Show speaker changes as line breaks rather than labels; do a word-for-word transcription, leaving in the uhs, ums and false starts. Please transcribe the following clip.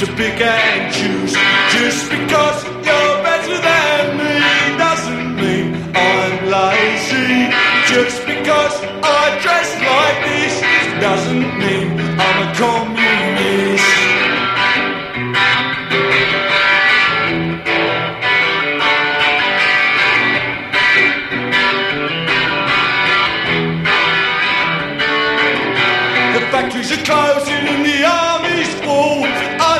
to pick and choose. Just because you're better than me doesn't mean I'm lazy. Just because I dress like this doesn't mean I'm a communist. The factories are closing